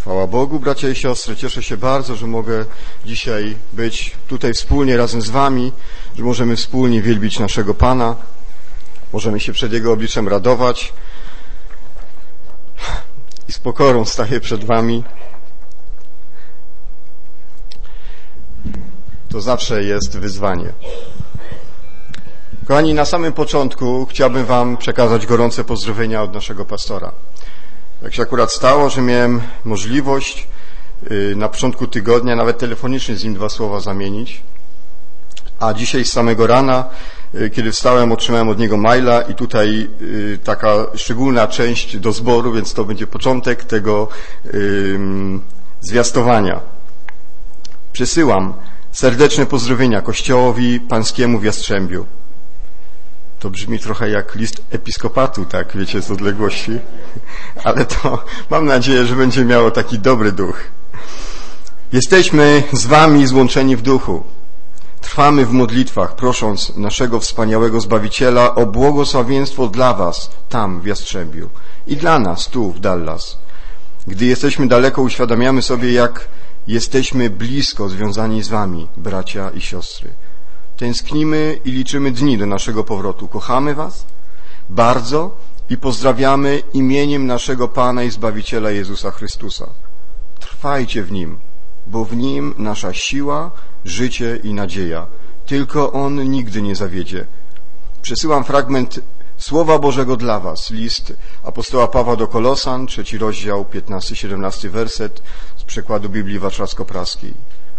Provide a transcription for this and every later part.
Chwała Bogu, bracia i siostry, cieszę się bardzo, że mogę dzisiaj być tutaj wspólnie razem z wami, że możemy wspólnie wielbić naszego Pana, możemy się przed Jego obliczem radować i z pokorą staję przed wami. To zawsze jest wyzwanie. Kochani, na samym początku chciałbym wam przekazać gorące pozdrowienia od naszego pastora. Tak się akurat stało, że miałem możliwość na początku tygodnia nawet telefonicznie z nim 2 słowa zamienić, a dzisiaj z samego rana, kiedy wstałem, otrzymałem od niego maila i tutaj taka szczególna część do zboru, więc to będzie początek tego zwiastowania. Przesyłam serdeczne pozdrowienia Kościołowi Pańskiemu w Jastrzębiu. To brzmi trochę jak list episkopatu, tak, wiecie, z odległości, ale to mam nadzieję, że będzie miało taki dobry duch. Jesteśmy z wami złączeni w duchu. Trwamy w modlitwach, prosząc naszego wspaniałego Zbawiciela o błogosławieństwo dla was tam w Jastrzębiu i dla nas tu w Dallas. Gdy jesteśmy daleko, uświadamiamy sobie, jak jesteśmy blisko związani z wami, bracia i siostry. Tęsknimy i liczymy dni do naszego powrotu. Kochamy was bardzo i pozdrawiamy imieniem naszego Pana i Zbawiciela Jezusa Chrystusa. Trwajcie w Nim, bo w Nim nasza siła, życie i nadzieja. Tylko On nigdy nie zawiedzie. Przesyłam fragment Słowa Bożego dla was. List apostoła Pawła do Kolosan, 3 rozdział, 15-17 werset z przekładu Biblii Warszawsko-Praskiej.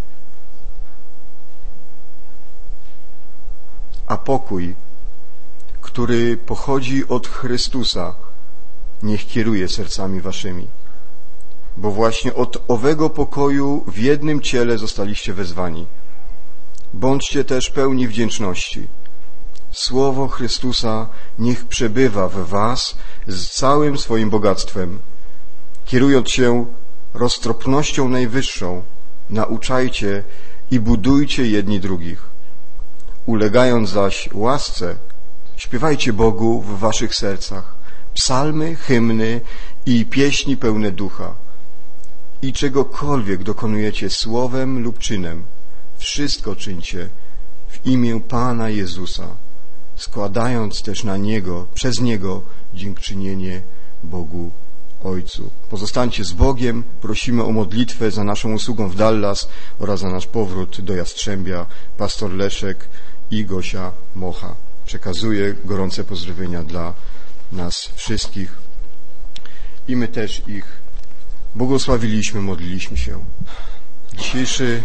A pokój, który pochodzi od Chrystusa, niech kieruje sercami waszymi. Bo właśnie od owego pokoju w jednym ciele zostaliście wezwani. Bądźcie też pełni wdzięczności. Słowo Chrystusa niech przebywa w was z całym swoim bogactwem. Kierując się roztropnością najwyższą, nauczajcie i budujcie jedni drugich. Ulegając zaś łasce, śpiewajcie Bogu w waszych sercach psalmy, hymny i pieśni pełne ducha. I czegokolwiek dokonujecie słowem lub czynem, wszystko czyńcie w imię Pana Jezusa, składając też na Niego, przez Niego dziękczynienie Bogu Ojcu. Pozostańcie z Bogiem, prosimy o modlitwę za naszą usługą w Dallas oraz za nasz powrót do Jastrzębia. Pastor Leszek i Gosia Mocha. Przekazuję gorące pozdrowienia dla nas wszystkich i my też ich błogosławiliśmy, modliliśmy się. Dzisiejsze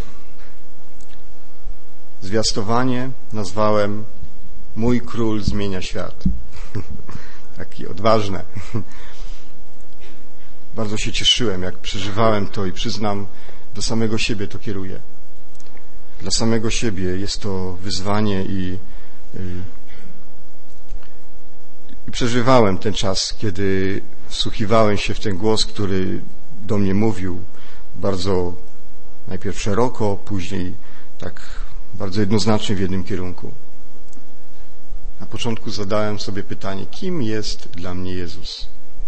zwiastowanie nazwałem Mój Król zmienia świat. Takie odważne. Bardzo się cieszyłem, jak przeżywałem to i przyznam, do samego siebie to kieruję. Dla samego siebie jest to wyzwanie i przeżywałem ten czas, kiedy wsłuchiwałem się w ten głos, który do mnie mówił bardzo najpierw szeroko, później tak bardzo jednoznacznie w jednym kierunku. Na początku zadałem sobie pytanie, kim jest dla mnie Jezus?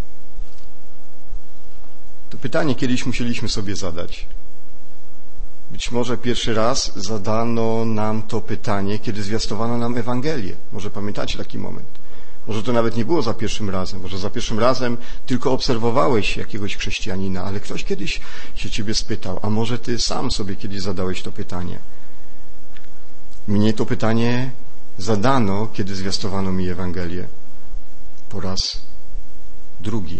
To pytanie kiedyś musieliśmy sobie zadać. Być może pierwszy raz zadano nam to pytanie, kiedy zwiastowano nam Ewangelię. Może pamiętacie taki moment. Może to nawet nie było za pierwszym razem. Może za pierwszym razem tylko obserwowałeś jakiegoś chrześcijanina, ale ktoś kiedyś się ciebie spytał, a może ty sam sobie kiedyś zadałeś to pytanie. Mnie to pytanie zadano, kiedy zwiastowano mi Ewangelię. Po raz drugi.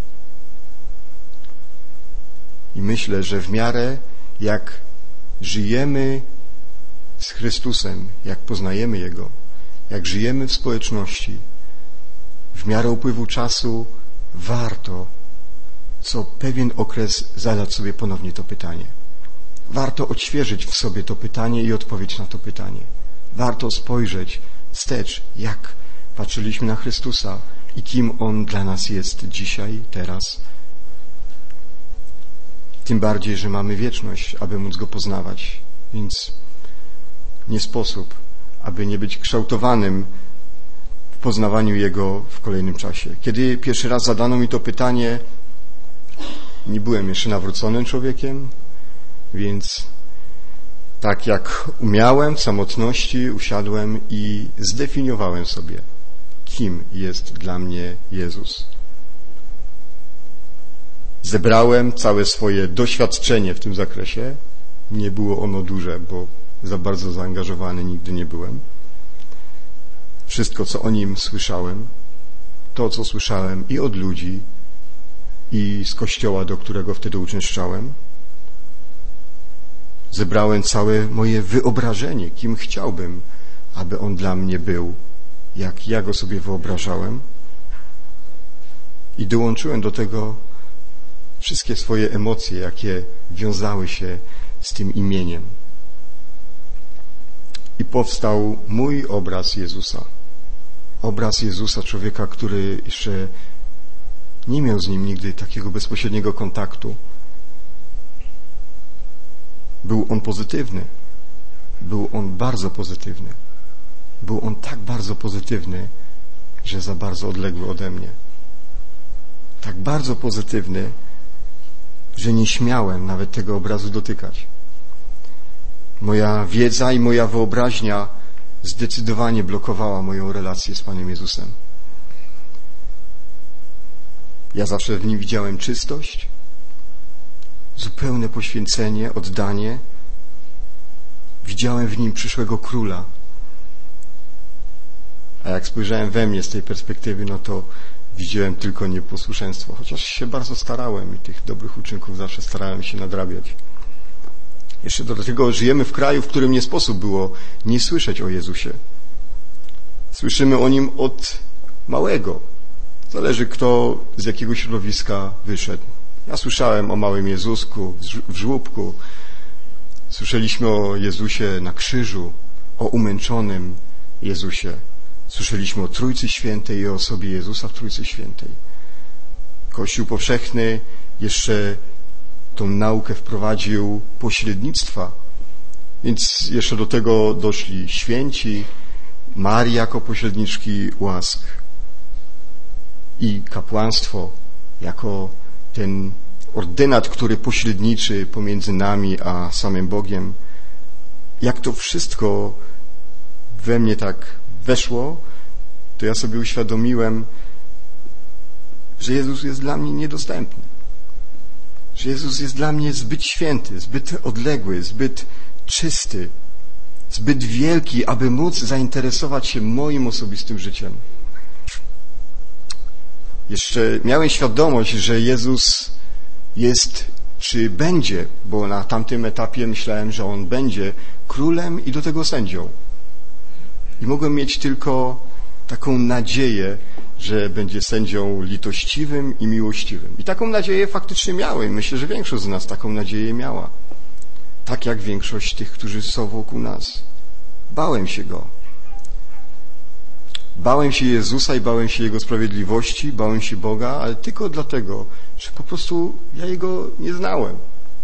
I myślę, że w miarę jak żyjemy z Chrystusem, jak poznajemy Jego, jak żyjemy w społeczności, w miarę upływu czasu warto co pewien okres zadać sobie ponownie to pytanie. Warto odświeżyć w sobie to pytanie i odpowiedź na to pytanie. Warto spojrzeć wstecz, jak patrzyliśmy na Chrystusa i kim On dla nas jest dzisiaj, teraz. Tym bardziej, że mamy wieczność, aby móc Go poznawać. Więc nie sposób, aby nie być kształtowanym w poznawaniu Jego w kolejnym czasie. Kiedy pierwszy raz zadano mi to pytanie, nie byłem jeszcze nawróconym człowiekiem, więc tak jak umiałem, w samotności usiadłem i zdefiniowałem sobie, kim jest dla mnie Jezus. Zebrałem całe swoje doświadczenie w tym zakresie. Nie było ono duże, bo za bardzo zaangażowany nigdy nie byłem. Wszystko, co o Nim słyszałem, to, co słyszałem i od ludzi, i z kościoła, do którego wtedy uczęszczałem, zebrałem całe moje wyobrażenie, kim chciałbym, aby On dla mnie był, jak ja Go sobie wyobrażałem, i dołączyłem do tego wszystkie swoje emocje, jakie wiązały się z tym imieniem. I powstał mój obraz Jezusa. Obraz Jezusa, człowieka, który jeszcze nie miał z Nim nigdy takiego bezpośredniego kontaktu. Był On pozytywny. Był On bardzo pozytywny. Był On tak bardzo pozytywny, że za bardzo odległy ode mnie. Tak bardzo pozytywny, że nie śmiałem nawet tego obrazu dotykać. Moja wiedza i moja wyobraźnia zdecydowanie blokowała moją relację z Panem Jezusem. Ja zawsze w Nim widziałem czystość, zupełne poświęcenie, oddanie. Widziałem w Nim przyszłego króla. A jak spojrzałem we mnie z tej perspektywy, no to widziałem tylko nieposłuszeństwo, chociaż się bardzo starałem i tych dobrych uczynków zawsze starałem się nadrabiać. Jeszcze do tego żyjemy w kraju, w którym nie sposób było nie słyszeć o Jezusie. Słyszymy o Nim od małego. Zależy, kto z jakiego środowiska wyszedł. Ja słyszałem o małym Jezusku w żłóbku. Słyszeliśmy o Jezusie na krzyżu, o umęczonym Jezusie. Słyszeliśmy o Trójcy Świętej i o osobie Jezusa w Trójcy Świętej. Kościół powszechny jeszcze tą naukę wprowadził pośrednictwa, więc jeszcze do tego doszli święci, Marii jako pośredniczki łask i kapłaństwo jako ten ordynat, który pośredniczy pomiędzy nami a samym Bogiem. Jak to wszystko we mnie tak weszło, to ja sobie uświadomiłem, że Jezus jest dla mnie niedostępny. Że Jezus jest dla mnie zbyt święty, zbyt odległy, zbyt czysty, zbyt wielki, aby móc zainteresować się moim osobistym życiem. Jeszcze miałem świadomość, że Jezus jest, czy będzie, bo na tamtym etapie myślałem, że On będzie królem i do tego sędzią. I mogłem mieć tylko taką nadzieję, że będzie sędzią litościwym i miłościwym. I taką nadzieję faktycznie miałem. Myślę, że większość z nas taką nadzieję miała. Tak jak większość tych, którzy są wokół nas. Bałem się Go. Bałem się Jezusa i bałem się Jego sprawiedliwości, bałem się Boga, ale tylko dlatego, że po prostu ja Jego nie znałem.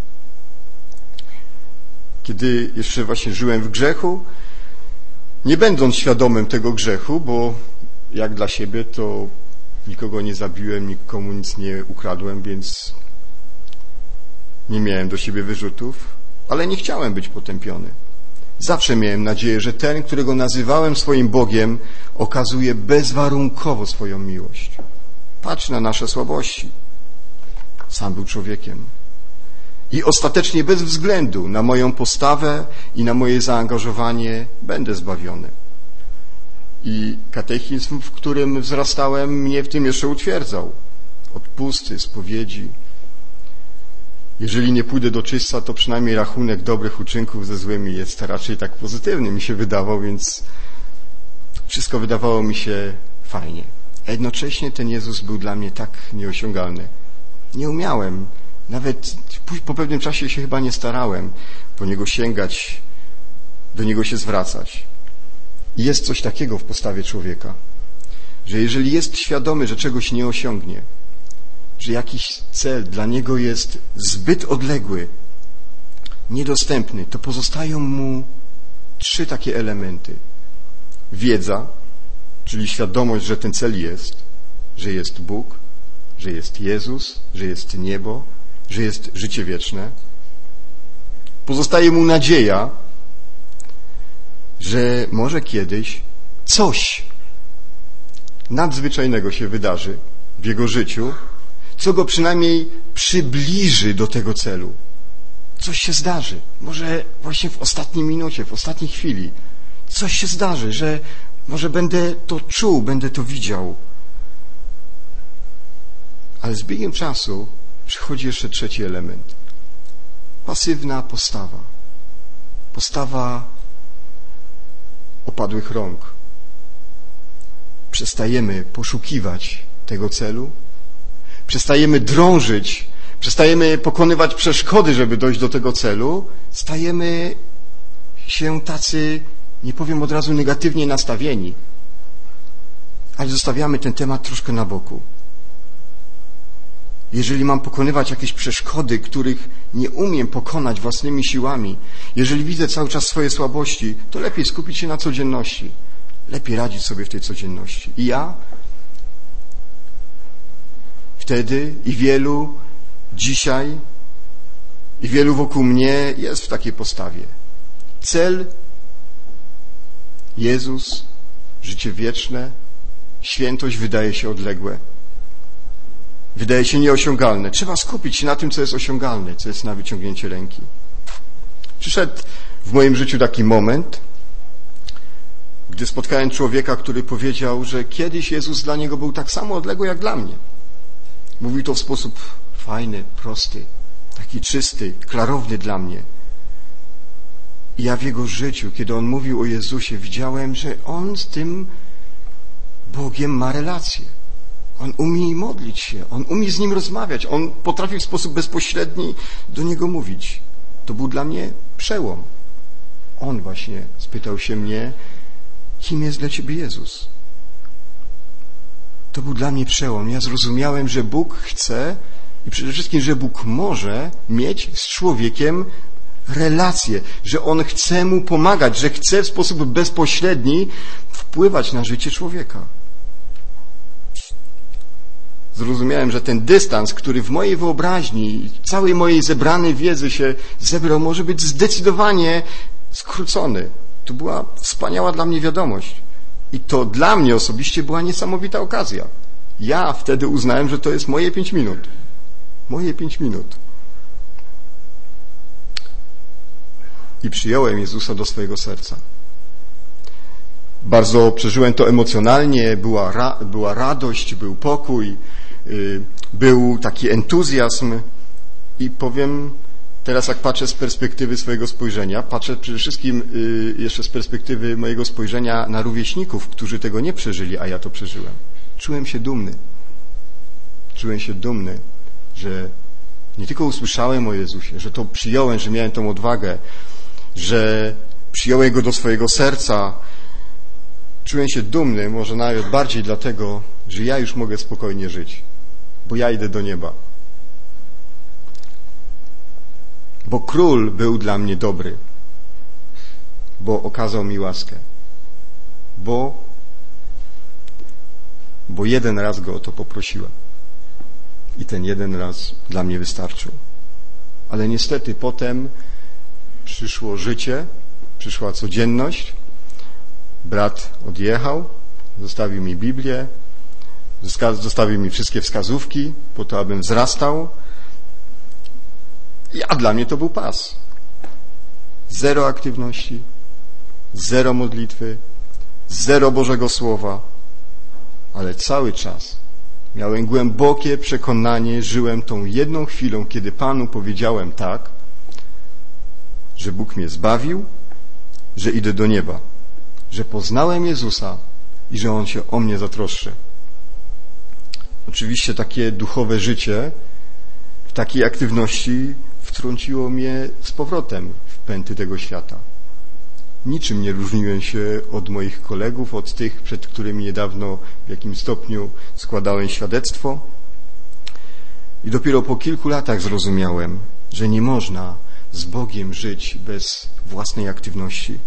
Kiedy jeszcze właśnie żyłem w grzechu, nie będąc świadomym tego grzechu, bo jak dla siebie to nikogo nie zabiłem, nikomu nic nie ukradłem, więc nie miałem do siebie wyrzutów, ale nie chciałem być potępiony. Zawsze miałem nadzieję, że ten, którego nazywałem swoim Bogiem, okazuje bezwarunkowo swoją miłość. Patrz na nasze słabości. Sam był człowiekiem. I ostatecznie bez względu na moją postawę i na moje zaangażowanie będę zbawiony. I katechizm, w którym wzrastałem, mnie w tym jeszcze utwierdzał. Odpusty, spowiedzi. Jeżeli nie pójdę do czyśca, to przynajmniej rachunek dobrych uczynków ze złymi jest raczej tak pozytywny, mi się wydawał, więc wszystko wydawało mi się fajnie. A jednocześnie ten Jezus był dla mnie tak nieosiągalny. Nie umiałem, nawet po pewnym czasie się chyba nie starałem po Niego sięgać, do Niego się zwracać. I jest coś takiego w postawie człowieka, że jeżeli jest świadomy, że czegoś nie osiągnie, że jakiś cel dla niego jest zbyt odległy, niedostępny, to pozostają mu 3 takie elementy. Wiedza, czyli świadomość, że ten cel jest, że jest Bóg, że jest Jezus, że jest niebo że jest życie wieczne. Pozostaje mu nadzieja, że może kiedyś coś nadzwyczajnego się wydarzy w jego życiu, co go przynajmniej przybliży do tego celu. Coś się zdarzy. Może właśnie w ostatniej minucie, w ostatniej chwili. Coś się zdarzy, że może będę to czuł, będę to widział. Ale z biegiem czasu przychodzi jeszcze trzeci element. Pasywna postawa. Postawa opadłych rąk. Przestajemy poszukiwać tego celu. Przestajemy drążyć. Przestajemy pokonywać przeszkody, żeby dojść do tego celu. Stajemy się tacy, nie powiem od razu negatywnie nastawieni, ale zostawiamy ten temat troszkę na boku. Jeżeli mam pokonywać jakieś przeszkody, których nie umiem pokonać własnymi siłami, jeżeli widzę cały czas swoje słabości, to lepiej skupić się na codzienności. Lepiej radzić sobie w tej codzienności. I ja wtedy i wielu dzisiaj i wielu wokół mnie jest w takiej postawie. Cel Jezus, życie wieczne, świętość wydaje się odległe. Wydaje się nieosiągalne. Trzeba skupić się na tym, co jest osiągalne, co jest na wyciągnięcie ręki. Przyszedł w moim życiu taki moment, gdy spotkałem człowieka, który powiedział, że kiedyś Jezus dla niego był tak samo odległy jak dla mnie. Mówił to w sposób fajny, prosty, taki czysty, klarowny dla mnie. I ja w jego życiu, kiedy on mówił o Jezusie, widziałem, że on z tym Bogiem ma relację. On umie modlić się, on umie z Nim rozmawiać, on potrafi w sposób bezpośredni do Niego mówić. To był dla mnie przełom. On właśnie spytał się mnie, kim jest dla Ciebie Jezus? To był dla mnie przełom. Ja zrozumiałem, że Bóg chce i przede wszystkim, że Bóg może mieć z człowiekiem relację, że On chce mu pomagać, że chce w sposób bezpośredni wpływać na życie człowieka. Zrozumiałem, że ten dystans, który w mojej wyobraźni i całej mojej zebranej wiedzy się zebrał, może być zdecydowanie skrócony. To była wspaniała dla mnie wiadomość. I to dla mnie osobiście była niesamowita okazja. Ja wtedy uznałem, że to jest moje 5 minut. Moje 5 minut. I przyjąłem Jezusa do swojego serca. Bardzo przeżyłem to emocjonalnie, była radość, był pokój, był taki entuzjazm i powiem teraz, jak patrzę z perspektywy swojego spojrzenia, patrzę przede wszystkim jeszcze z perspektywy mojego spojrzenia na rówieśników, którzy tego nie przeżyli, a ja to przeżyłem. Czułem się dumny. Czułem się dumny, że nie tylko usłyszałem o Jezusie, że to przyjąłem, że miałem tą odwagę, że przyjąłem Go do swojego serca. Czułem się dumny, może nawet bardziej dlatego, że ja już mogę spokojnie żyć, bo ja idę do nieba. Bo Król był dla mnie dobry, bo okazał mi łaskę, bo jeden raz Go o to poprosiłem i ten jeden raz dla mnie wystarczył. Ale niestety potem przyszło życie, przyszła codzienność, brat odjechał, zostawił mi Biblię, zostawił mi wszystkie wskazówki po to, abym wzrastał. A dla mnie to był pas. 0 aktywności, 0 modlitwy, 0 Bożego Słowa, ale cały czas miałem głębokie przekonanie, żyłem tą jedną chwilą, kiedy Panu powiedziałem tak, że Bóg mnie zbawił, że idę do nieba, że poznałem Jezusa i że On się o mnie zatroszczy. Oczywiście takie duchowe życie w takiej aktywności wtrąciło mnie z powrotem w pęty tego świata. Niczym nie różniłem się od moich kolegów, od tych, przed którymi niedawno w jakimś stopniu składałem świadectwo. I dopiero po kilku latach zrozumiałem, że nie można z Bogiem żyć bez własnej aktywności.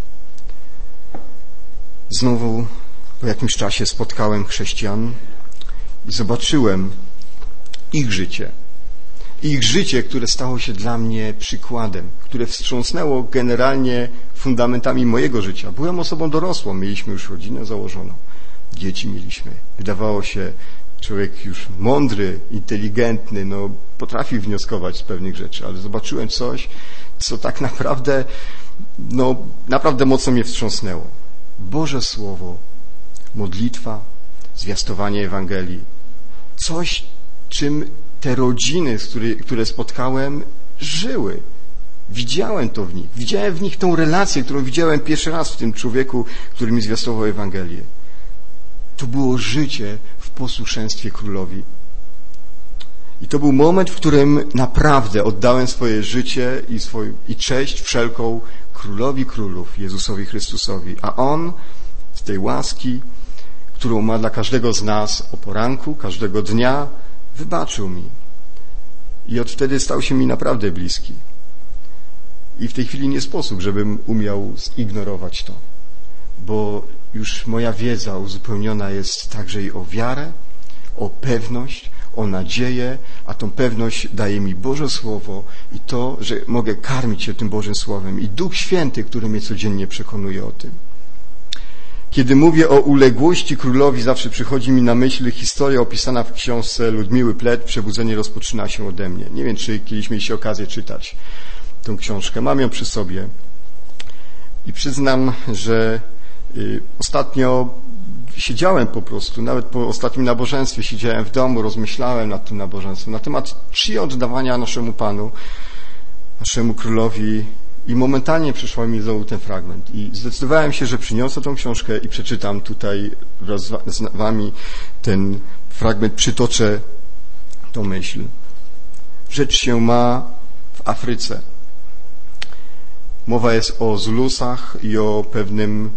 Znowu po jakimś czasie spotkałem chrześcijan i zobaczyłem ich życie. ich życie, które stało się dla mnie przykładem, które wstrząsnęło generalnie fundamentami mojego życia. Byłem osobą dorosłą, mieliśmy już rodzinę założoną, dzieci mieliśmy. Wydawało się, człowiek już mądry, inteligentny, potrafi wnioskować z pewnych rzeczy, ale zobaczyłem coś, co tak naprawdę, naprawdę mocno mnie wstrząsnęło. Boże Słowo, modlitwa, zwiastowanie Ewangelii. Coś, czym te rodziny, które spotkałem, żyły. Widziałem to w nich. Widziałem w nich tą relację, którą widziałem pierwszy raz w tym człowieku, który mi zwiastował Ewangelię. To było życie w posłuszeństwie Królowi. I to był moment, w którym naprawdę oddałem swoje życie i cześć wszelką Królowi Królów, Jezusowi Chrystusowi. A On z tej łaski, którą ma dla każdego z nas o poranku, każdego dnia, wybaczył mi. I od wtedy stał się mi naprawdę bliski. I w tej chwili nie sposób, żebym umiał zignorować to, bo już moja wiedza uzupełniona jest także i o wiarę, o pewność, o nadzieję, a tą pewność daje mi Boże Słowo i to, że mogę karmić się tym Bożym Słowem i Duch Święty, który mnie codziennie przekonuje o tym. Kiedy mówię o uległości Królowi, zawsze przychodzi mi na myśl historia opisana w książce Ludmiły Plett, Przebudzenie rozpoczyna się ode mnie. Nie wiem, czy kiedyś mieliście okazję czytać tę książkę. Mam ją przy sobie i przyznam, że ostatnio siedziałem po prostu, nawet po ostatnim nabożeństwie siedziałem w domu, rozmyślałem nad tym nabożeństwem, na temat czci oddawania naszemu Panu, naszemu Królowi i momentalnie przyszło mi znowu ten fragment i zdecydowałem się, że przyniosę tą książkę i przeczytam tutaj wraz z wami ten fragment, przytoczę tą myśl. Rzecz się ma w Afryce. Mowa jest o Zulusach i o pewnym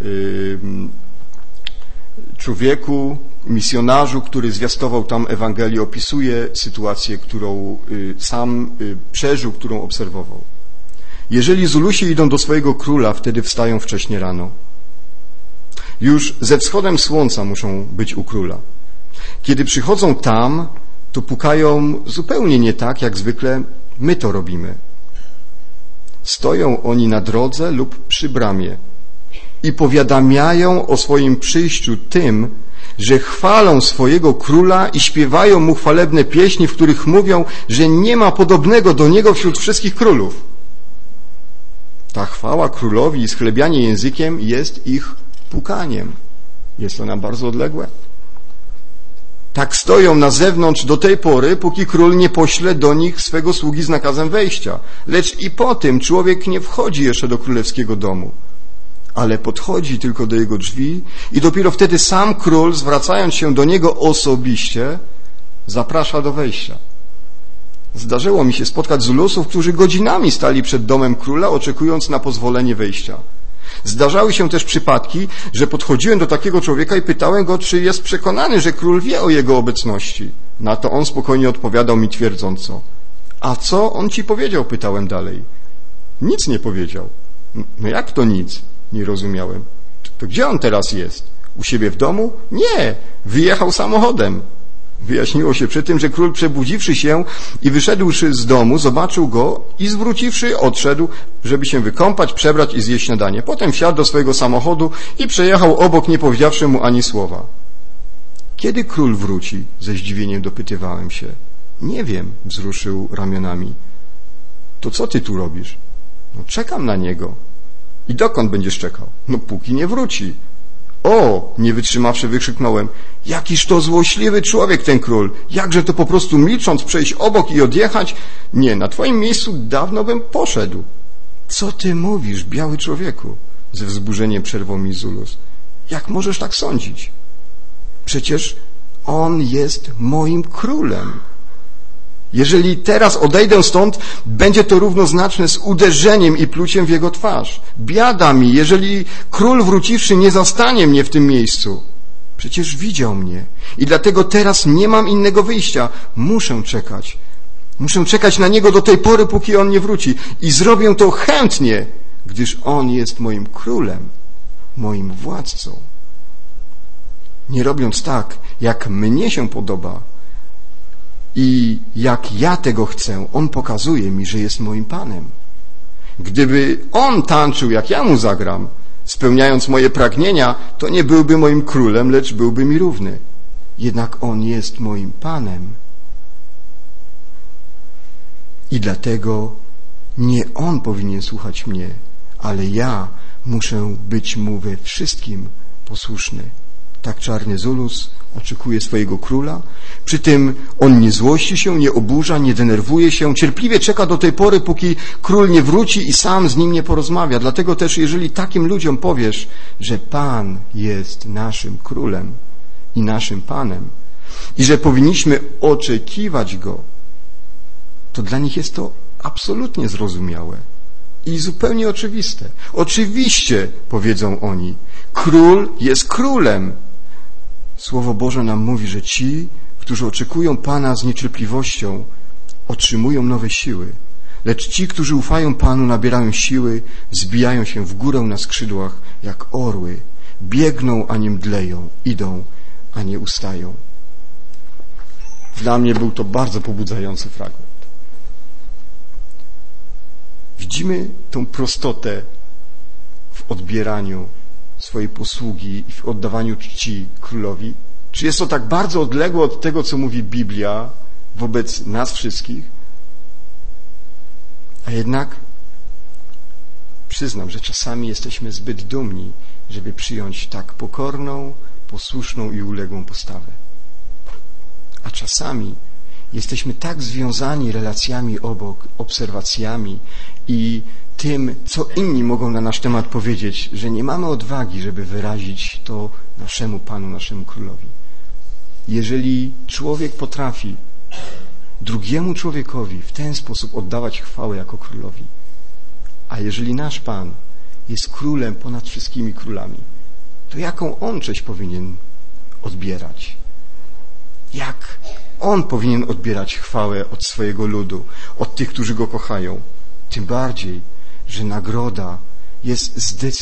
człowieku, misjonarzu, który zwiastował tam Ewangelię, opisuje sytuację, którą sam przeżył, którą obserwował. Jeżeli Zulusi idą do swojego króla, wtedy wstają wcześnie rano. Już ze wschodem słońca muszą być u króla. Kiedy przychodzą tam, to pukają zupełnie nie tak, jak zwykle my to robimy. Stoją oni na drodze lub przy bramie i powiadamiają o swoim przyjściu tym, że chwalą swojego króla i śpiewają mu chwalebne pieśni, w których mówią, że nie ma podobnego do niego wśród wszystkich królów. Ta chwała królowi i schlebianie językiem jest ich pukaniem. Jest to nam bardzo odległe. Tak stoją na zewnątrz do tej pory, póki król nie pośle do nich swego sługi z nakazem wejścia. Lecz i po tym człowiek nie wchodzi jeszcze do królewskiego domu, ale podchodzi tylko do jego drzwi i dopiero wtedy sam król, zwracając się do niego osobiście, zaprasza do wejścia. Zdarzyło mi się spotkać Zulusów, którzy godzinami stali przed domem króla, oczekując na pozwolenie wejścia. Zdarzały się też przypadki, że podchodziłem do takiego człowieka i pytałem go, czy jest przekonany, że król wie o jego obecności. Na to on spokojnie odpowiadał mi twierdząco. A co on ci powiedział? Pytałem dalej. Nic nie powiedział. No jak to nic? Nie rozumiałem. To gdzie on teraz jest? U siebie w domu? Nie, wyjechał samochodem. Wyjaśniło się przy tym, że król, przebudziwszy się i wyszedłszy z domu, zobaczył go i zwróciwszy, odszedł, żeby się wykąpać, przebrać i zjeść śniadanie. Potem wsiadł do swojego samochodu i przejechał obok, nie powiedziawszy mu ani słowa. Kiedy król wróci? Ze zdziwieniem dopytywałem się. Nie wiem, wzruszył ramionami. To co ty tu robisz? No czekam na niego. I dokąd będziesz czekał? No póki nie wróci. O, nie wytrzymawszy, wykrzyknąłem. Jakiż to złośliwy człowiek ten król. Jakże to po prostu milcząc przejść obok i odjechać? Nie, na twoim miejscu dawno bym poszedł. Co ty mówisz, biały człowieku? Ze wzburzeniem przerwał mi Zulus. Jak możesz tak sądzić? Przecież on jest moim królem. Jeżeli teraz odejdę stąd, będzie to równoznaczne z uderzeniem i pluciem w jego twarz. Biada mi, jeżeli król wróciwszy nie zastanie mnie w tym miejscu. Przecież widział mnie i dlatego teraz nie mam innego wyjścia. Muszę czekać. Muszę czekać na niego do tej pory, póki on nie wróci. I zrobię to chętnie, gdyż on jest moim królem, moim władcą. Nie robiąc tak, jak mnie się podoba, I jak ja tego chcę, On pokazuje mi, że jest moim Panem. Gdyby On tańczył, jak ja Mu zagram, spełniając moje pragnienia, to nie byłby moim królem, lecz byłby mi równy. Jednak On jest moim Panem. I dlatego nie On powinien słuchać mnie, ale ja muszę być Mu we wszystkim posłuszny. Tak czarny Zulus oczekuje swojego króla. Przy tym on nie złości się, nie oburza, nie denerwuje się. Cierpliwie czeka do tej pory, póki król nie wróci i sam z nim nie porozmawia. Dlatego też, jeżeli takim ludziom powiesz, że Pan jest naszym królem i naszym Panem i że powinniśmy oczekiwać Go, to dla nich jest to absolutnie zrozumiałe i zupełnie oczywiste. Oczywiście, powiedzą oni, król jest królem. Słowo Boże nam mówi, że ci, którzy oczekują Pana z niecierpliwością, otrzymują nowe siły. Lecz ci, którzy ufają Panu, nabierają siły, zbijają się w górę na skrzydłach jak orły. Biegną, a nie mdleją, idą, a nie ustają. Dla mnie był to bardzo pobudzający fragment. Widzimy tą prostotę w odbieraniu swojej posługi i w oddawaniu czci królowi? Czy jest to tak bardzo odległe od tego, co mówi Biblia wobec nas wszystkich? A jednak przyznam, że czasami jesteśmy zbyt dumni, żeby przyjąć tak pokorną, posłuszną i uległą postawę. A czasami jesteśmy tak związani relacjami obok, obserwacjami i tym, co inni mogą na nasz temat powiedzieć, że nie mamy odwagi, żeby wyrazić to naszemu Panu, naszemu Królowi. Jeżeli człowiek potrafi drugiemu człowiekowi w ten sposób oddawać chwałę jako Królowi, a jeżeli nasz Pan jest Królem ponad wszystkimi królami, to jaką On cześć powinien odbierać? Jak On powinien odbierać chwałę od swojego ludu, od tych, którzy Go kochają? Tym bardziej, że nagroda jest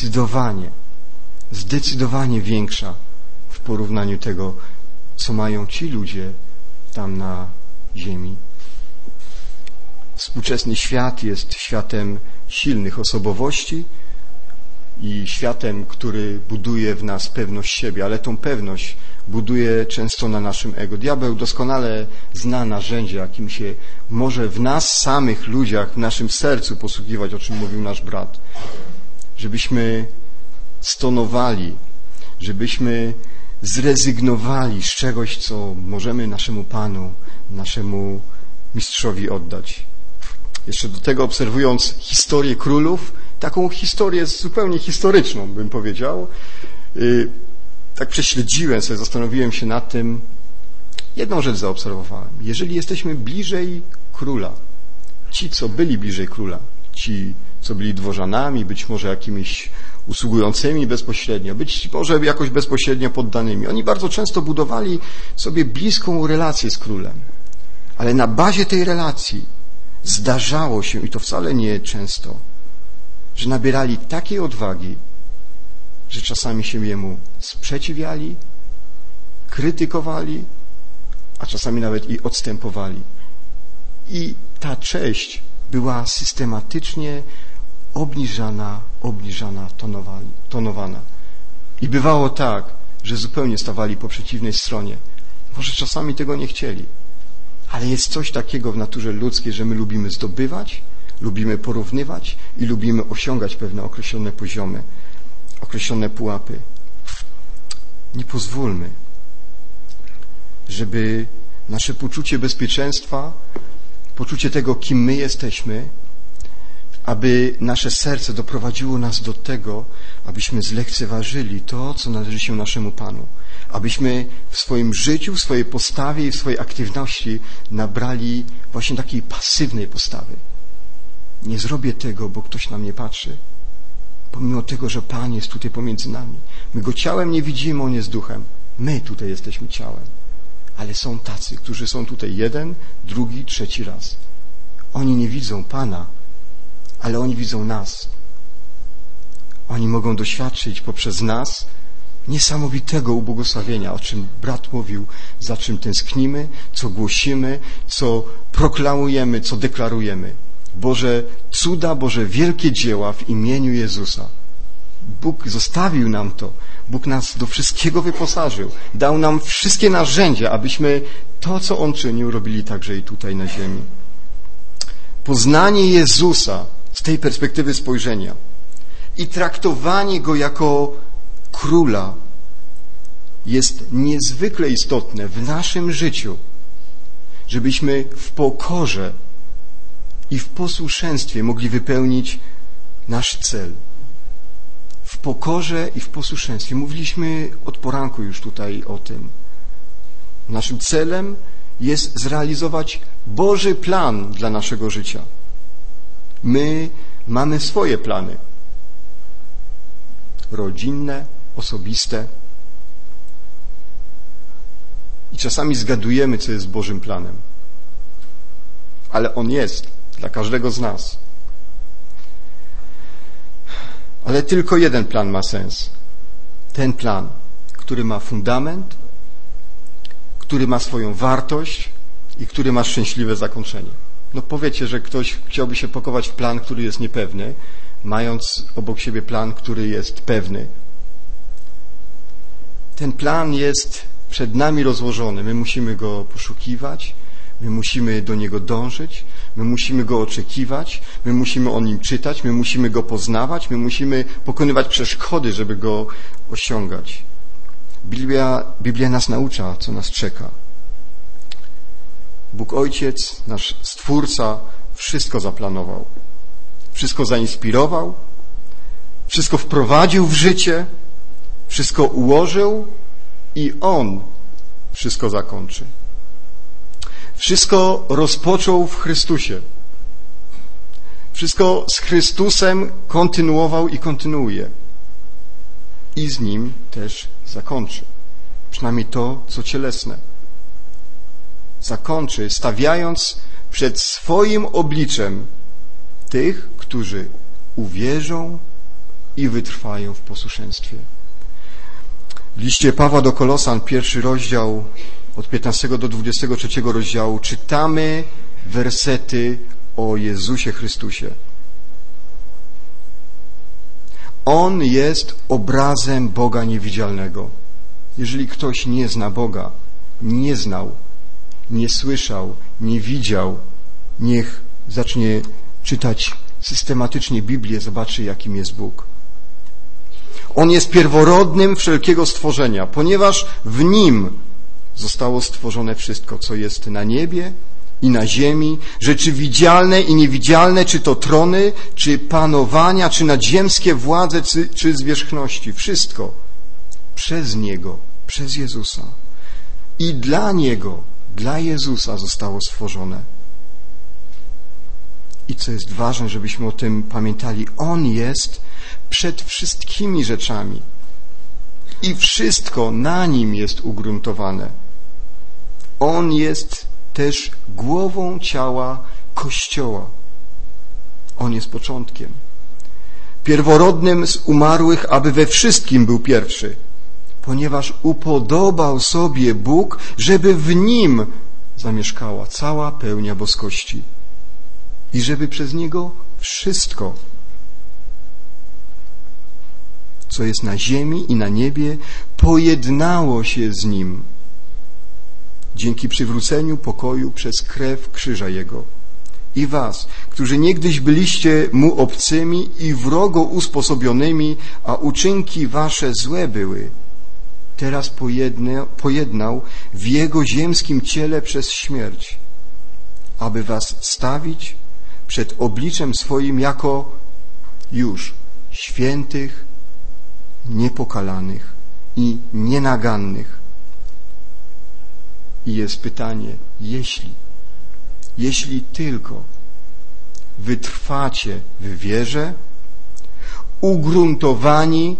zdecydowanie większa w porównaniu tego, co mają ci ludzie tam na ziemi. Współczesny świat jest światem silnych osobowości i światem, który buduje w nas pewność siebie, ale tą pewność buduje często na naszym ego. Diabeł doskonale zna narzędzie, jakim się może w nas samych ludziach, w naszym sercu posługiwać, o czym mówił nasz brat. Żebyśmy stonowali, żebyśmy zrezygnowali z czegoś, co możemy naszemu Panu, naszemu Mistrzowi oddać. Jeszcze do tego obserwując historię królów, taką historię zupełnie historyczną, bym powiedział, tak prześledziłem sobie, zastanowiłem się nad tym. Jedną rzecz zaobserwowałem. Jeżeli jesteśmy bliżej króla, ci, co byli bliżej króla, ci, co byli dworzanami, być może jakimiś usługującymi bezpośrednio, być może jakoś bezpośrednio poddanymi, oni bardzo często budowali sobie bliską relację z królem. Ale na bazie tej relacji zdarzało się, i to wcale nie często, że nabierali takiej odwagi, że czasami się jemu sprzeciwiali, krytykowali, a czasami nawet i odstępowali. I ta cześć była systematycznie obniżana, tonowana. I bywało tak, że zupełnie stawali po przeciwnej stronie. Może czasami tego nie chcieli, ale jest coś takiego w naturze ludzkiej, że my lubimy zdobywać, lubimy porównywać i lubimy osiągać pewne określone poziomy, określone pułapy. Nie pozwólmy, żeby nasze poczucie bezpieczeństwa, poczucie tego, kim my jesteśmy, aby nasze serce doprowadziło nas do tego, abyśmy zlekceważyli to, co należy się naszemu Panu. Abyśmy w swoim życiu, w swojej postawie i w swojej aktywności nabrali właśnie takiej pasywnej postawy. Nie zrobię tego, bo ktoś na mnie patrzy. Pomimo tego, że Pan jest tutaj pomiędzy nami. My Go ciałem nie widzimy, On jest duchem. My tutaj jesteśmy ciałem. Ale są tacy, którzy są tutaj jeden, drugi, trzeci raz. Oni nie widzą Pana, ale oni widzą nas. Oni mogą doświadczyć poprzez nas niesamowitego ubłogosławienia, o czym brat mówił, za czym tęsknimy, co głosimy, co proklamujemy, co deklarujemy. Boże cuda, Boże wielkie dzieła w imieniu Jezusa. Bóg zostawił nam to. Bóg nas do wszystkiego wyposażył. Dał nam wszystkie narzędzia, abyśmy to, co On czynił, robili także i tutaj na ziemi. Poznanie Jezusa z tej perspektywy spojrzenia i traktowanie Go jako Króla jest niezwykle istotne w naszym życiu, żebyśmy w pokorze i w posłuszeństwie mogli wypełnić nasz cel. W pokorze i w posłuszeństwie. Mówiliśmy od poranku już tutaj o tym. Naszym celem jest zrealizować Boży plan dla naszego życia. My mamy swoje plany. Rodzinne, osobiste. I czasami zgadujemy, co jest Bożym planem. Ale On jest dla każdego z nas. Ale tylko jeden plan ma sens. Ten plan, który ma fundament, który ma swoją wartość i który ma szczęśliwe zakończenie. No powiecie, że ktoś chciałby się pakować w plan, który jest niepewny, mając obok siebie plan, który jest pewny. Ten plan jest przed nami rozłożony. My musimy go poszukiwać, my musimy do niego dążyć, my musimy go oczekiwać, my musimy o nim czytać, my musimy go poznawać, my musimy pokonywać przeszkody, żeby go osiągać. Biblia nas naucza, co nas czeka. Bóg Ojciec, nasz Stwórca, wszystko zaplanował, wszystko zainspirował, wszystko wprowadził w życie, wszystko ułożył i On wszystko zakończy. Wszystko rozpoczął w Chrystusie. Wszystko z Chrystusem kontynuował i kontynuuje. I z Nim też zakończy. Przynajmniej to, co cielesne. Zakończy, stawiając przed swoim obliczem tych, którzy uwierzą i wytrwają w posłuszeństwie. W liście Pawła do Kolosan, 1 rozdział, od 15 do 23 rozdziału, czytamy wersety o Jezusie Chrystusie. On jest obrazem Boga niewidzialnego. Jeżeli ktoś nie zna Boga, nie znał, nie słyszał, nie widział, niech zacznie czytać systematycznie Biblię, zobaczy, jakim jest Bóg. On jest pierworodnym wszelkiego stworzenia, ponieważ w Nim zostało stworzone wszystko, co jest na niebie i na ziemi, rzeczy widzialne i niewidzialne, czy to trony, czy panowania, czy nadziemskie władze, czy zwierzchności. Wszystko przez Niego, przez Jezusa. I dla Niego, dla Jezusa zostało stworzone. I co jest ważne, żebyśmy o tym pamiętali, On jest przed wszystkimi rzeczami. I wszystko na Nim jest ugruntowane. On jest też głową ciała Kościoła. On jest początkiem. Pierworodnym z umarłych, aby we wszystkim był pierwszy. Ponieważ upodobał sobie Bóg, żeby w Nim zamieszkała cała pełnia boskości. I żeby przez Niego wszystko, co jest na ziemi i na niebie, pojednało się z Nim. Dzięki przywróceniu pokoju przez krew krzyża Jego. I was, którzy niegdyś byliście Mu obcymi i wrogo usposobionymi, a uczynki wasze złe były, teraz pojednał w Jego ziemskim ciele przez śmierć, aby was stawić przed obliczem swoim jako już świętych, niepokalanych i nienagannych. I jest pytanie, jeśli tylko wytrwacie w wierze, ugruntowani,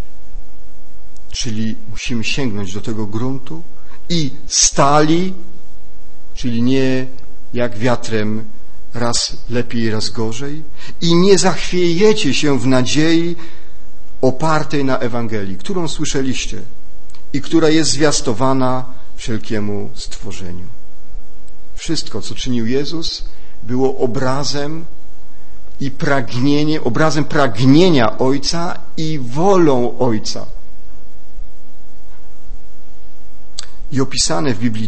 czyli musimy sięgnąć do tego gruntu, i stali, czyli nie jak wiatrem raz lepiej, raz gorzej, i nie zachwiejecie się w nadziei, opartej na Ewangelii, którą słyszeliście i która jest zwiastowana wszelkiemu stworzeniu. Wszystko, co czynił Jezus, było obrazem pragnienia Ojca i wolą Ojca. I opisane w Biblii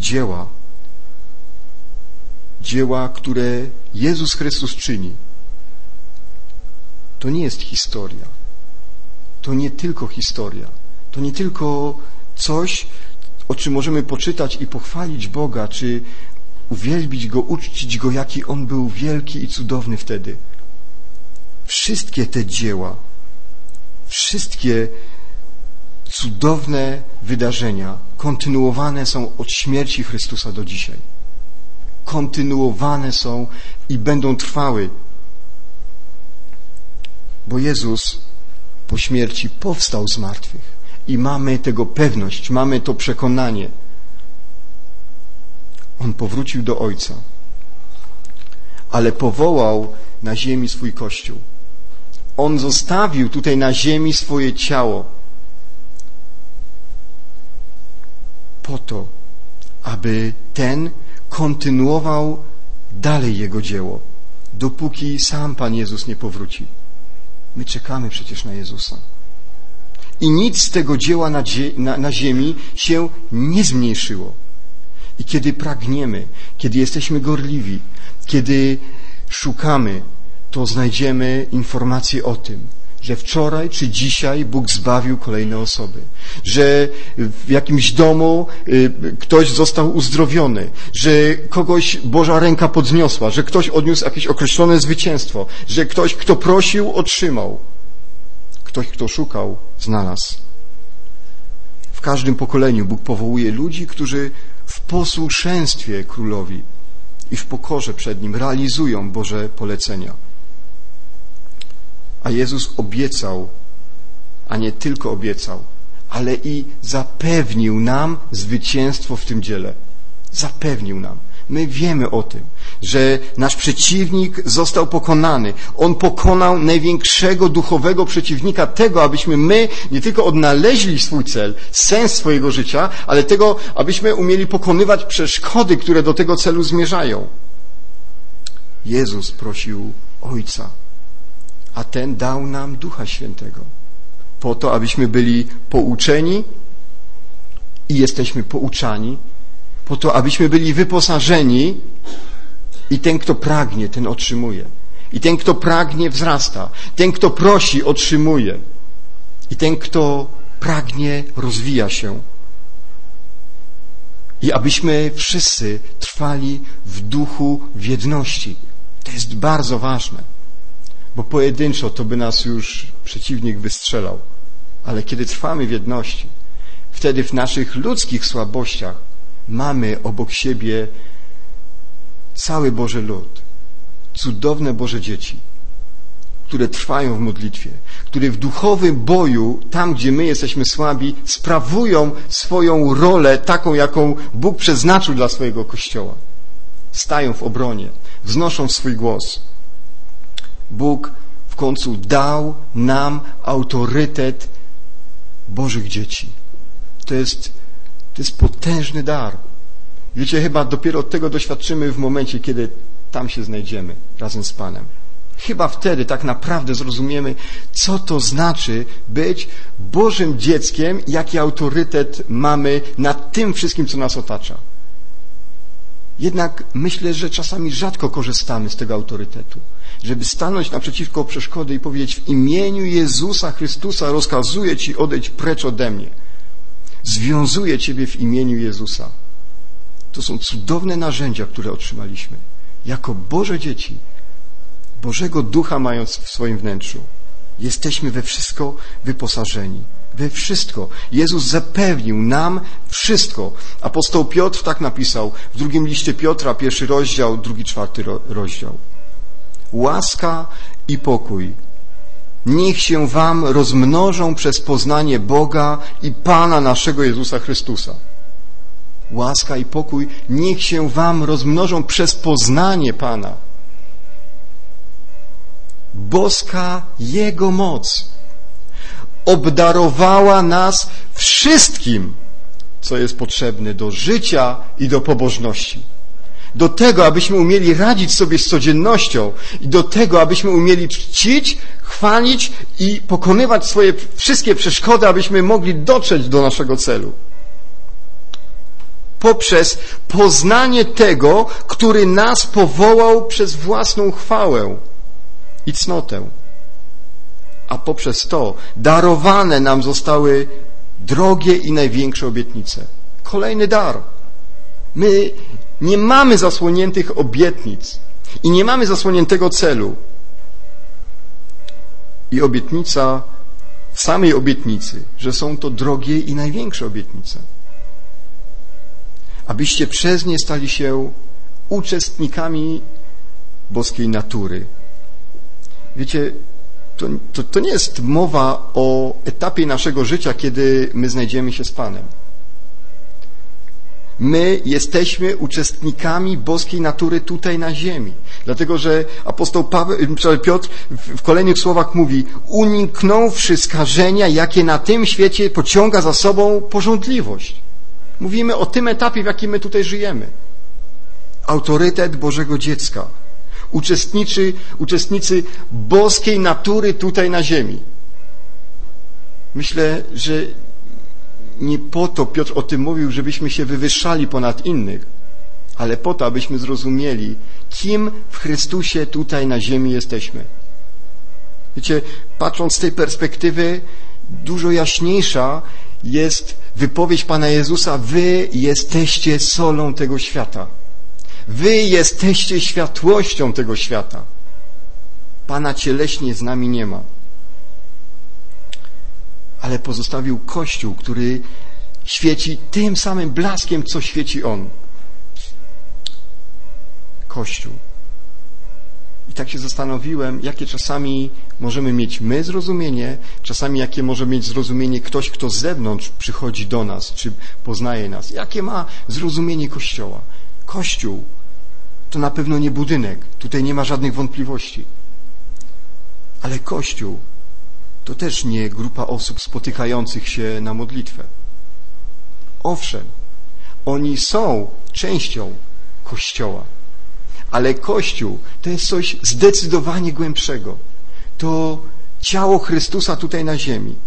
dzieła, które Jezus Chrystus czyni, to nie jest historia. To nie tylko historia. To nie tylko coś, o czym możemy poczytać i pochwalić Boga, czy uwielbić Go, uczcić Go, jaki On był wielki i cudowny wtedy. Wszystkie te dzieła, wszystkie cudowne wydarzenia kontynuowane są od śmierci Chrystusa do dzisiaj. Kontynuowane są i będą trwały. Bo Jezus po śmierci powstał z martwych i mamy tego pewność, mamy to przekonanie. On powrócił do Ojca, ale powołał na ziemi swój Kościół. On zostawił tutaj na ziemi swoje ciało po to, aby ten kontynuował dalej Jego dzieło, dopóki sam Pan Jezus nie powróci. My czekamy przecież na Jezusa. I nic z tego dzieła na ziemi się nie zmniejszyło. I kiedy pragniemy, kiedy jesteśmy gorliwi, kiedy szukamy, to znajdziemy informacje o tym, że wczoraj czy dzisiaj Bóg zbawił kolejne osoby, że w jakimś domu ktoś został uzdrowiony, że kogoś Boża ręka podniosła, że ktoś odniósł jakieś określone zwycięstwo, że ktoś, kto prosił, otrzymał. Ktoś, kto szukał, znalazł. W każdym pokoleniu Bóg powołuje ludzi, którzy w posłuszeństwie Królowi i w pokorze przed Nim realizują Boże polecenia. A Jezus obiecał, a nie tylko obiecał, ale i zapewnił nam zwycięstwo w tym dziele. Zapewnił nam. My wiemy o tym, że nasz przeciwnik został pokonany. On pokonał największego duchowego przeciwnika tego, abyśmy my nie tylko odnaleźli swój cel, sens swojego życia, ale tego, abyśmy umieli pokonywać przeszkody, które do tego celu zmierzają. Jezus prosił Ojca, a ten dał nam Ducha Świętego, po to, abyśmy byli pouczeni i jesteśmy pouczani, po to, abyśmy byli wyposażeni i ten, kto pragnie, ten otrzymuje. I ten, kto pragnie, wzrasta. Ten, kto prosi, otrzymuje. I ten, kto pragnie, rozwija się. I abyśmy wszyscy trwali w duchu, w jedności. To jest bardzo ważne, bo pojedynczo to by nas już przeciwnik wystrzelał. Ale kiedy trwamy w jedności, wtedy w naszych ludzkich słabościach mamy obok siebie cały Boży lud, cudowne Boże dzieci, które trwają w modlitwie, które w duchowym boju, tam gdzie my jesteśmy słabi, sprawują swoją rolę taką, jaką Bóg przeznaczył dla swojego Kościoła. Stają w obronie, wznoszą swój głos. Bóg w końcu dał nam autorytet Bożych dzieci. To jest potężny dar. Wiecie, chyba dopiero tego doświadczymy w momencie, kiedy tam się znajdziemy razem z Panem. Chyba wtedy tak naprawdę zrozumiemy, co to znaczy być Bożym dzieckiem, jaki autorytet mamy nad tym wszystkim, co nas otacza. Jednak myślę, że czasami rzadko korzystamy z tego autorytetu. Żeby stanąć naprzeciwko przeszkody i powiedzieć: w imieniu Jezusa Chrystusa rozkazuję Ci, odejdź precz ode mnie. Związuję Ciebie w imieniu Jezusa. To są cudowne narzędzia, które otrzymaliśmy. Jako Boże dzieci, Bożego Ducha mając w swoim wnętrzu, jesteśmy we wszystko wyposażeni. We wszystko. Jezus zapewnił nam wszystko. Apostoł Piotr tak napisał w drugim liście Piotra, 1 rozdział, 2-4 rozdział. Łaska i pokój niech się wam rozmnożą przez poznanie Boga i Pana naszego Jezusa Chrystusa. Łaska i pokój niech się wam rozmnożą przez poznanie Pana. Boska Jego moc. obdarowała nas wszystkim, co jest potrzebne do życia i do pobożności. Do tego, abyśmy umieli radzić sobie z codziennością i do tego, abyśmy umieli czcić, chwalić i pokonywać swoje wszystkie przeszkody, abyśmy mogli dotrzeć do naszego celu. Poprzez poznanie tego, który nas powołał przez własną chwałę i cnotę. A poprzez to darowane nam zostały drogie i największe obietnice. Kolejny dar. My nie mamy zasłoniętych obietnic i nie mamy zasłoniętego celu. I obietnica w samej obietnicy, że są to drogie i największe obietnice. Abyście przez nie stali się uczestnikami boskiej natury. Wiecie, to nie jest mowa o etapie naszego życia, kiedy my znajdziemy się z Panem. My jesteśmy uczestnikami boskiej natury tutaj na ziemi. Dlatego, że apostoł Piotr w kolejnych słowach mówi: uniknąwszy skażenia, jakie na tym świecie pociąga za sobą pożądliwość. Mówimy o tym etapie, w jakim my tutaj żyjemy. Autorytet Bożego dziecka. Uczestnicy boskiej natury tutaj na ziemi. Myślę, że nie po to Piotr o tym mówił, żebyśmy się wywyższali ponad innych, ale po to, abyśmy zrozumieli, kim w Chrystusie tutaj na ziemi jesteśmy. Wiecie, patrząc z tej perspektywy, dużo jaśniejsza jest wypowiedź Pana Jezusa: wy jesteście solą tego świata. Wy jesteście światłością tego świata. Pana cieleśnie z nami nie ma. Ale pozostawił Kościół, który świeci tym samym blaskiem, co świeci On. Kościół. I tak się zastanowiłem, jakie czasami możemy mieć my zrozumienie, czasami jakie może mieć zrozumienie ktoś, kto z zewnątrz przychodzi do nas, czy poznaje nas. Jakie ma zrozumienie Kościoła? Kościół to na pewno nie budynek. Tutaj nie ma żadnych wątpliwości. Ale Kościół to też nie grupa osób spotykających się na modlitwę. Owszem, oni są częścią Kościoła, ale Kościół to jest coś zdecydowanie głębszego. To ciało Chrystusa tutaj na ziemi.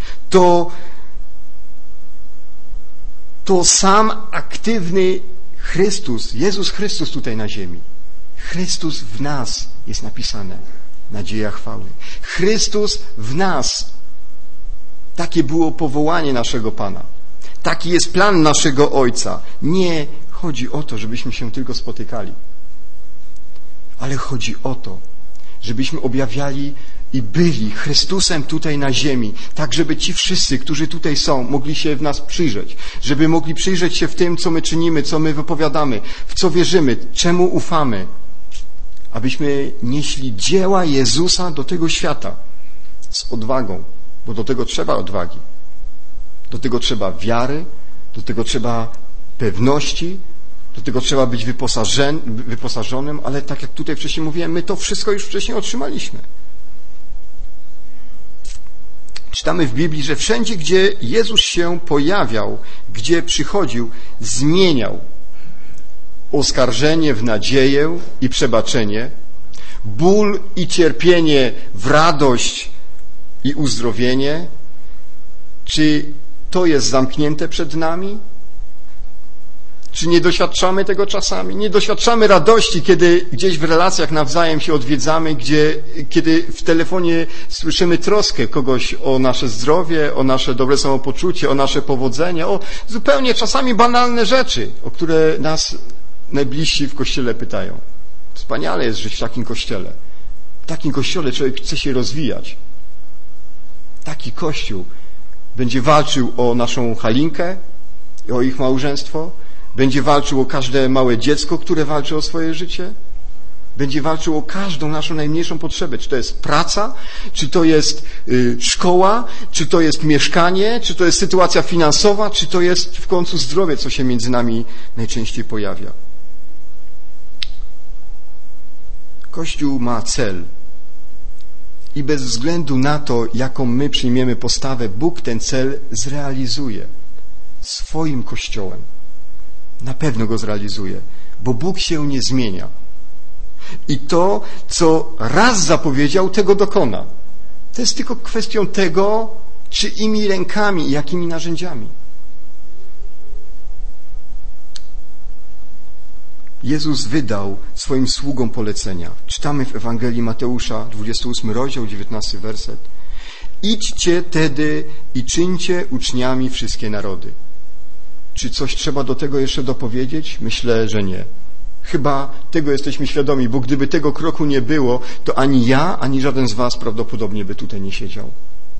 To sam aktywny Chrystus, Jezus Chrystus tutaj na ziemi. Chrystus w nas jest napisane. Nadzieja chwały. Chrystus w nas. Takie było powołanie naszego Pana. Taki jest plan naszego Ojca. Nie chodzi o to, żebyśmy się tylko spotykali, ale chodzi o to, żebyśmy objawiali i byli Chrystusem tutaj na ziemi, tak żeby ci wszyscy, którzy tutaj są, mogli się w nas przyjrzeć, żeby mogli przyjrzeć się w tym, co my czynimy, co my wypowiadamy, w co wierzymy, czemu ufamy, abyśmy nieśli dzieła Jezusa do tego świata z odwagą, bo do tego trzeba odwagi, do tego trzeba wiary, do tego trzeba pewności, do tego trzeba być wyposażonym, ale tak jak tutaj wcześniej mówiłem, my to wszystko już wcześniej otrzymaliśmy. Czytamy w Biblii, że wszędzie, gdzie Jezus się pojawiał, gdzie przychodził, zmieniał oskarżenie w nadzieję i przebaczenie, ból i cierpienie w radość i uzdrowienie. Czy to jest zamknięte przed nami? Czy nie doświadczamy tego czasami? Nie doświadczamy radości, kiedy gdzieś w relacjach nawzajem się odwiedzamy, kiedy w telefonie słyszymy troskę kogoś o nasze zdrowie, o nasze dobre samopoczucie, o nasze powodzenie, o zupełnie czasami banalne rzeczy, o które nas najbliżsi w Kościele pytają. Wspaniale jest żyć w takim Kościele. W takim Kościele człowiek chce się rozwijać. Taki Kościół będzie walczył o naszą Halinkę i o ich małżeństwo, będzie walczył o każde małe dziecko, które walczy o swoje życie, będzie walczył o każdą naszą najmniejszą potrzebę. Czy to jest praca, czy to jest szkoła, czy to jest mieszkanie, czy to jest sytuacja finansowa, czy to jest w końcu zdrowie, co się między nami najczęściej pojawia. Kościół ma cel I bez względu na to, jaką my przyjmiemy postawę, Bóg ten cel zrealizuje swoim Kościołem. Na pewno go zrealizuje, bo Bóg się nie zmienia. I to, co raz zapowiedział, tego dokona. To jest tylko kwestią tego, czyimi rękami i jakimi narzędziami. Jezus wydał swoim sługom polecenia. Czytamy w Ewangelii Mateusza, 28 rozdział, 19 werset. Idźcie tedy i czyńcie uczniami wszystkie narody. Czy coś trzeba do tego jeszcze dopowiedzieć? Myślę, że nie. Chyba tego jesteśmy świadomi, bo gdyby tego kroku nie było, to ani ja, ani żaden z was prawdopodobnie by tutaj nie siedział.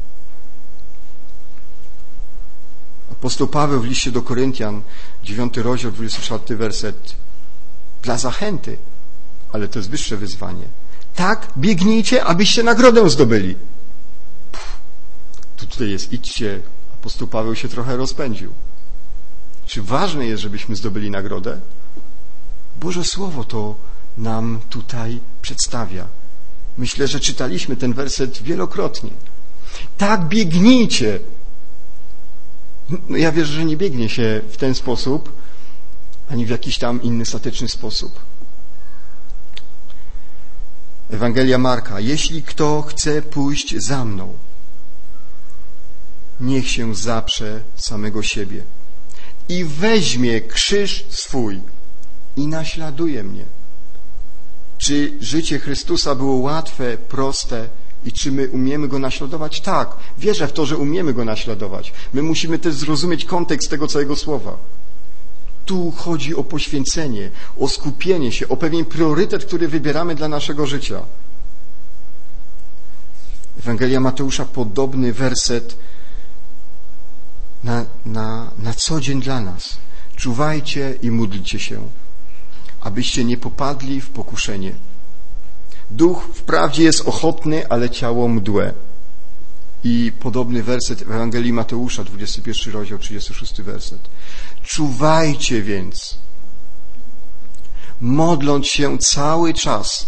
Apostoł Paweł w liście do Koryntian, 9 rozdział, 24 werset, dla zachęty, ale to jest wyższe wyzwanie. Tak, biegnijcie, abyście nagrodę zdobyli. Tutaj jest, idźcie. Apostoł Paweł się trochę rozpędził. Czy ważne jest, żebyśmy zdobyli nagrodę? Boże Słowo to nam tutaj przedstawia. Myślę, że czytaliśmy ten werset wielokrotnie. Tak, biegnijcie. No ja wierzę, że nie biegnie się w ten sposób, ani w jakiś tam inny statyczny sposób. Ewangelia Marka. Jeśli kto chce pójść za mną, niech się zaprze samego siebie i weźmie krzyż swój i naśladuje mnie. Czy życie Chrystusa było łatwe, proste i czy my umiemy Go naśladować? Tak, wierzę w to, że umiemy Go naśladować. My musimy też zrozumieć kontekst tego całego słowa. Tu chodzi o poświęcenie, o skupienie się, o pewien priorytet, który wybieramy dla naszego życia. Ewangelia Mateusza, podobny werset na co dzień dla nas. Czuwajcie i módlcie się, abyście nie popadli w pokuszenie. Duch wprawdzie jest ochotny, ale ciało mdłe. I podobny werset w Ewangelii Mateusza, 21 rozdział, 36 werset. Czuwajcie więc, modląc się cały czas,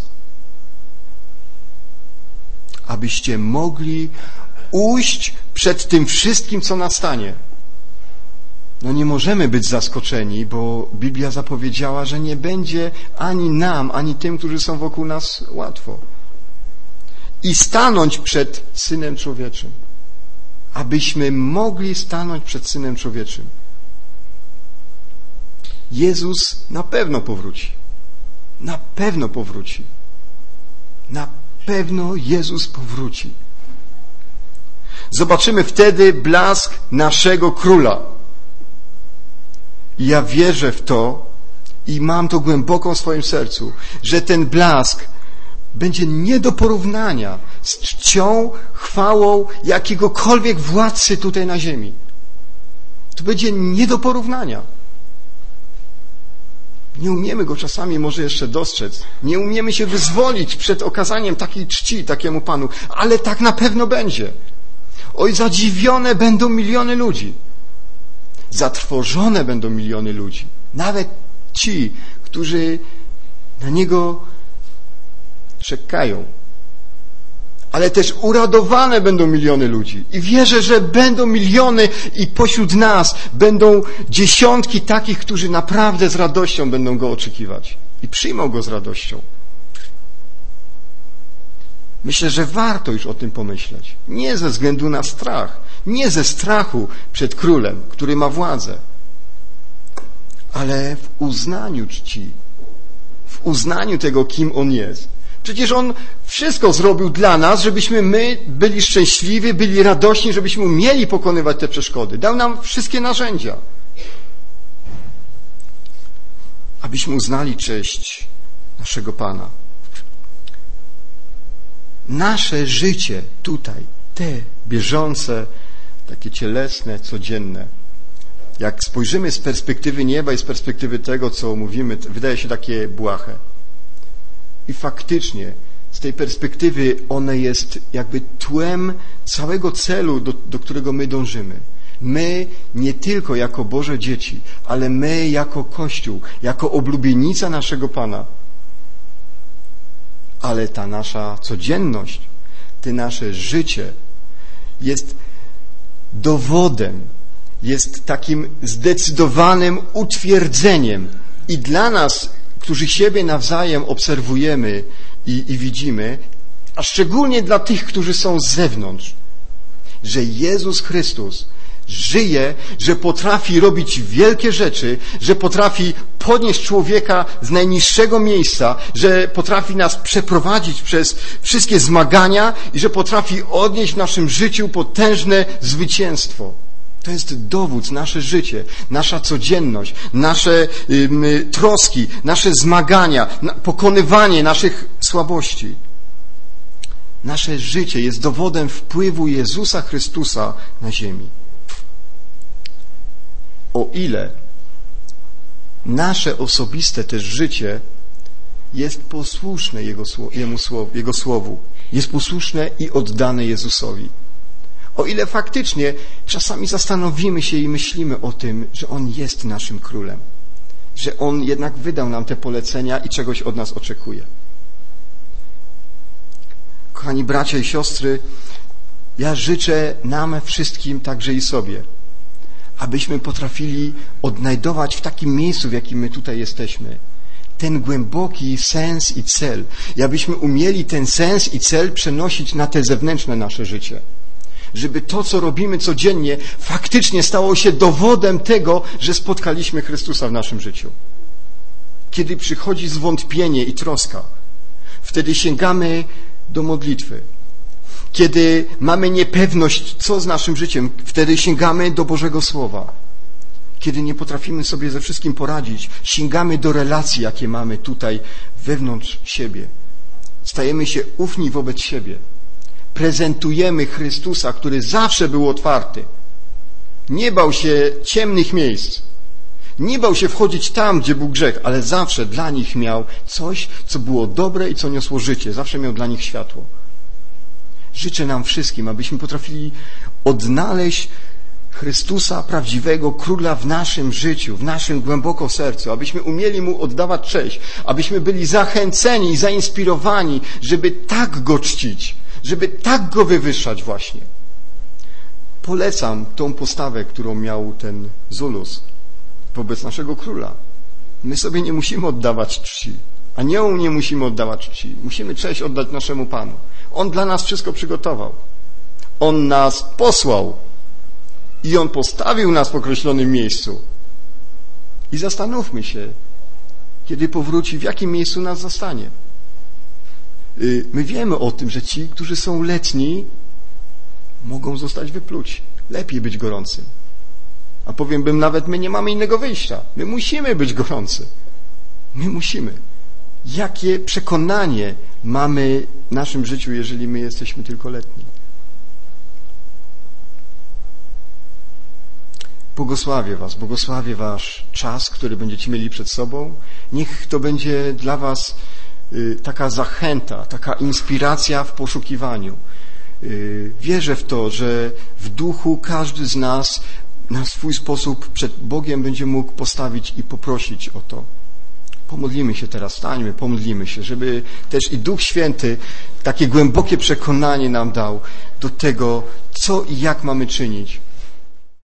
abyście mogli ujść przed tym wszystkim, co nastanie. No nie możemy być zaskoczeni, bo Biblia zapowiedziała, że nie będzie ani nam, ani tym, którzy są wokół nas, łatwo. I stanąć przed Synem Człowieczym. Abyśmy mogli stanąć przed Synem Człowieczym. Jezus na pewno powróci. Na pewno powróci. Na pewno Jezus powróci. Zobaczymy wtedy blask naszego Króla. I ja wierzę w to i mam to głęboko w swoim sercu, że ten blask będzie nie do porównania z czcią, chwałą jakiegokolwiek władcy tutaj na ziemi. To będzie nie do porównania. Nie umiemy go czasami może jeszcze dostrzec. Nie umiemy się wyzwolić przed okazaniem takiej czci takiemu Panu, ale tak na pewno będzie. Oj, zadziwione będą miliony ludzi. Zatrwożone będą miliony ludzi. Nawet ci, którzy na Niego czekają. Ale też uradowane będą miliony ludzi. I wierzę, że będą miliony i pośród nas będą dziesiątki takich, którzy naprawdę z radością będą Go oczekiwać. I przyjmą Go z radością. Myślę, że warto już o tym pomyśleć. Nie ze względu na strach. Nie ze strachu przed Królem, który ma władzę. Ale w uznaniu czci. W uznaniu tego, kim On jest. Przecież On wszystko zrobił dla nas, żebyśmy my byli szczęśliwi, byli radośni, żebyśmy umieli pokonywać te przeszkody. Dał nam wszystkie narzędzia. Abyśmy uznali cześć naszego Pana. Nasze życie tutaj, te bieżące, takie cielesne, codzienne. Jak spojrzymy z perspektywy nieba i z perspektywy tego, co mówimy, wydaje się takie błahe. I faktycznie z tej perspektywy one jest jakby tłem całego celu, do którego my dążymy. My nie tylko jako Boże dzieci, ale my jako Kościół, jako oblubienica naszego Pana. Ale ta nasza codzienność, to nasze życie jest dowodem, jest takim zdecydowanym utwierdzeniem i dla nas, którzy siebie nawzajem obserwujemy i widzimy, a szczególnie dla tych, którzy są z zewnątrz, że Jezus Chrystus żyje, że potrafi robić wielkie rzeczy, że potrafi podnieść człowieka z najniższego miejsca, że potrafi nas przeprowadzić przez wszystkie zmagania i że potrafi odnieść w naszym życiu potężne zwycięstwo. To jest dowód, nasze życie, nasza codzienność, nasze troski, nasze zmagania, pokonywanie naszych słabości. Nasze życie jest dowodem wpływu Jezusa Chrystusa na ziemi. O ile nasze osobiste też życie jest posłuszne Jego Słowu, jest posłuszne i oddane Jezusowi. O ile faktycznie czasami zastanowimy się i myślimy o tym, że On jest naszym królem, że On jednak wydał nam te polecenia i czegoś od nas oczekuje. Kochani bracia i siostry, ja życzę nam wszystkim, także i sobie, abyśmy potrafili odnajdować w takim miejscu, w jakim my tutaj jesteśmy, ten głęboki sens i cel. I abyśmy umieli ten sens i cel przenosić na te zewnętrzne nasze życie. Żeby to, co robimy codziennie, faktycznie stało się dowodem tego, że spotkaliśmy Chrystusa w naszym życiu. Kiedy przychodzi zwątpienie i troska, wtedy sięgamy do modlitwy. Kiedy mamy niepewność, co z naszym życiem, wtedy sięgamy do Bożego Słowa. Kiedy nie potrafimy sobie ze wszystkim poradzić, sięgamy do relacji, jakie mamy tutaj wewnątrz siebie. Stajemy się ufni wobec siebie. Prezentujemy Chrystusa, który zawsze był otwarty. Nie bał się ciemnych miejsc. Nie bał się wchodzić tam, gdzie był grzech, ale zawsze dla nich miał coś, co było dobre i co niosło życie. Zawsze miał dla nich światło. Życzę nam wszystkim, abyśmy potrafili odnaleźć Chrystusa, prawdziwego Króla w naszym życiu, w naszym głęboko sercu, abyśmy umieli Mu oddawać cześć, abyśmy byli zachęceni i zainspirowani, żeby tak Go czcić, żeby tak Go wywyższać właśnie. Polecam tą postawę, którą miał ten Zulus wobec naszego Króla. My sobie nie musimy oddawać czci. Aniołom nie musimy oddawać czci. Musimy cześć oddać naszemu Panu. On dla nas wszystko przygotował. On nas posłał i On postawił nas w określonym miejscu. I zastanówmy się, kiedy powróci, w jakim miejscu nas zastanie. My wiemy o tym, że ci, którzy są letni, mogą zostać wypluci. Lepiej być gorącym. A powiem nawet, my nie mamy innego wyjścia. My musimy być gorący. My musimy. Jakie przekonanie mamy w naszym życiu, jeżeli my jesteśmy tylko letni? Błogosławię was, błogosławię wasz czas, który będziecie mieli przed sobą. Niech to będzie dla was taka zachęta, taka inspiracja w poszukiwaniu. Wierzę w to, że w duchu każdy z nas na swój sposób przed Bogiem będzie mógł postawić i poprosić o to. Pomodlimy się teraz, stańmy, pomodlimy się, żeby też i Duch Święty takie głębokie przekonanie nam dał do tego, co i jak mamy czynić.